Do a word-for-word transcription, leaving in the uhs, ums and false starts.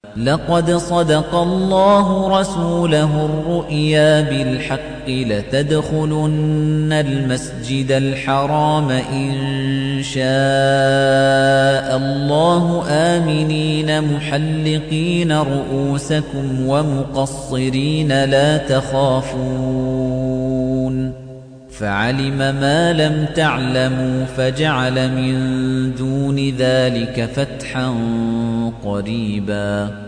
لقد صدق الله رسوله الرؤيا بالحق لتدخلن المسجد الحرام إن شاء الله آمنين محلقين رؤوسكم ومقصرين لا تخافون فعلم ما لم تعلموا فجعل من دون ذلك فتحا قريبا